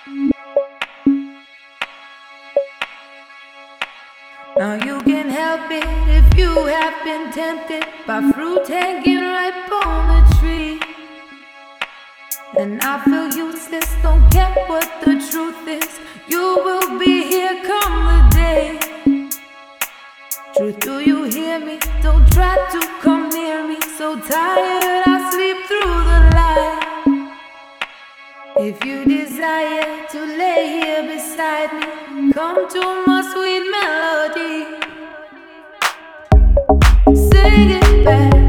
Now you can help it if you have been tempted by fruit hanging ripe on the tree. And I feel useless, don't care what the truth is. You will be here come the day. Truth, do you hear me? Don't try to come near me. So tired, I sleep through the light. If you desire to lay here beside me, come to my sweet melody. Sing it back.